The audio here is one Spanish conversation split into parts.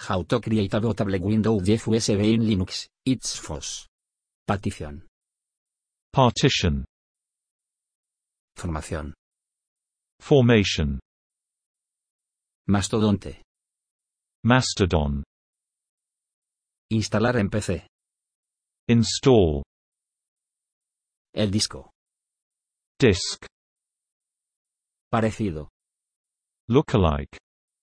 How to create a bootable Windows 10 USB in Linux, it's FOSS. Partición. Partition. Formación. Formation. Mastodonte. Mastodon. Instalar en PC. Install. El disco. Disk. Parecido. Lookalike.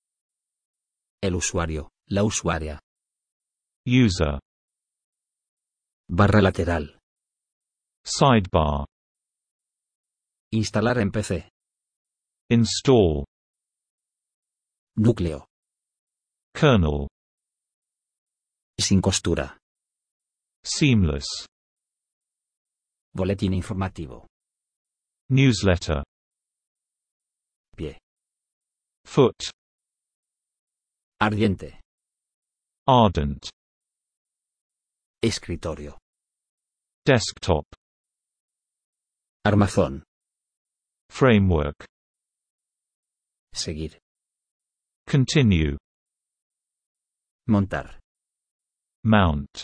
El usuario, la usuaria. User. Barra lateral. Sidebar. Instalar en PC. Install. Núcleo. Kernel. Sin costura. Seamless. Boletín informativo. Newsletter. Pie. Foot. Ardiente. Ardent. Escritorio. Desktop. Armazón. Framework. Seguir. Continue. Montar. Mount.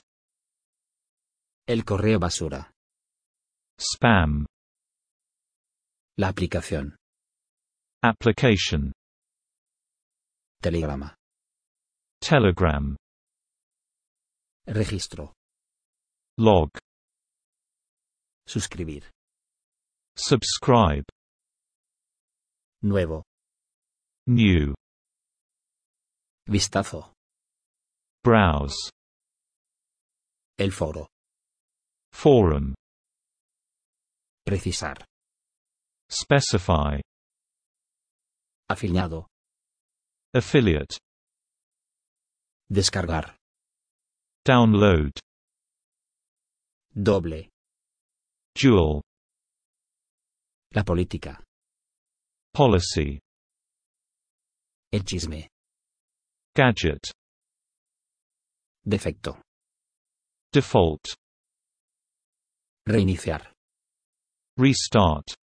El correo basura. Spam. La aplicación. Application. Telegrama. Telegram. Registro. Log. Suscribir. Subscribe. Nuevo. New. Vistazo. Browse. El foro. Forum. Precisar. Specify. Afiliado. Affiliate. Descargar. Download. Doble. Dual. La política. Policy. El chisme. Gadget. Defecto. Default. Reiniciar. Restart.